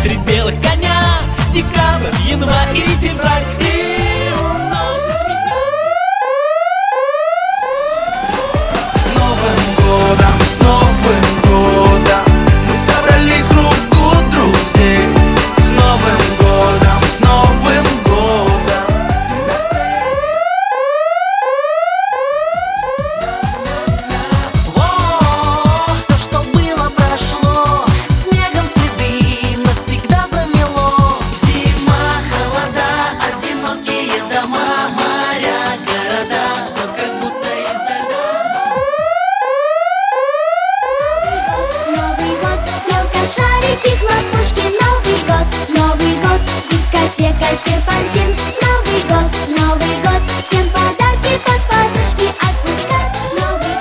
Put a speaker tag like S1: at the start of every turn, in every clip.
S1: три белых коня. Декабрь, январь и февраль, и уносит меня. С Новым годом, с Новым годом, мы собрались в кругу друзей. С Новым годом, с Новым годом настроение.
S2: Во, все, что было, прошло, снегом следы навсегда замело. Зима, холода, одинокие дома, моря, города, все как будто изо льда.
S3: Новый год, елка, шарики, хлопушки. Новый год, дискотека, серпантин. Новый год, всем подарки под подушки отпускать. Новый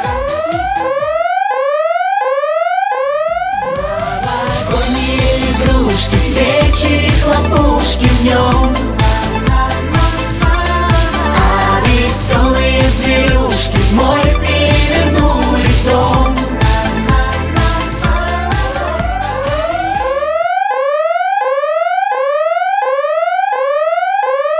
S3: год.
S2: Новогодние игрушки, свечи, хлопушки в нем.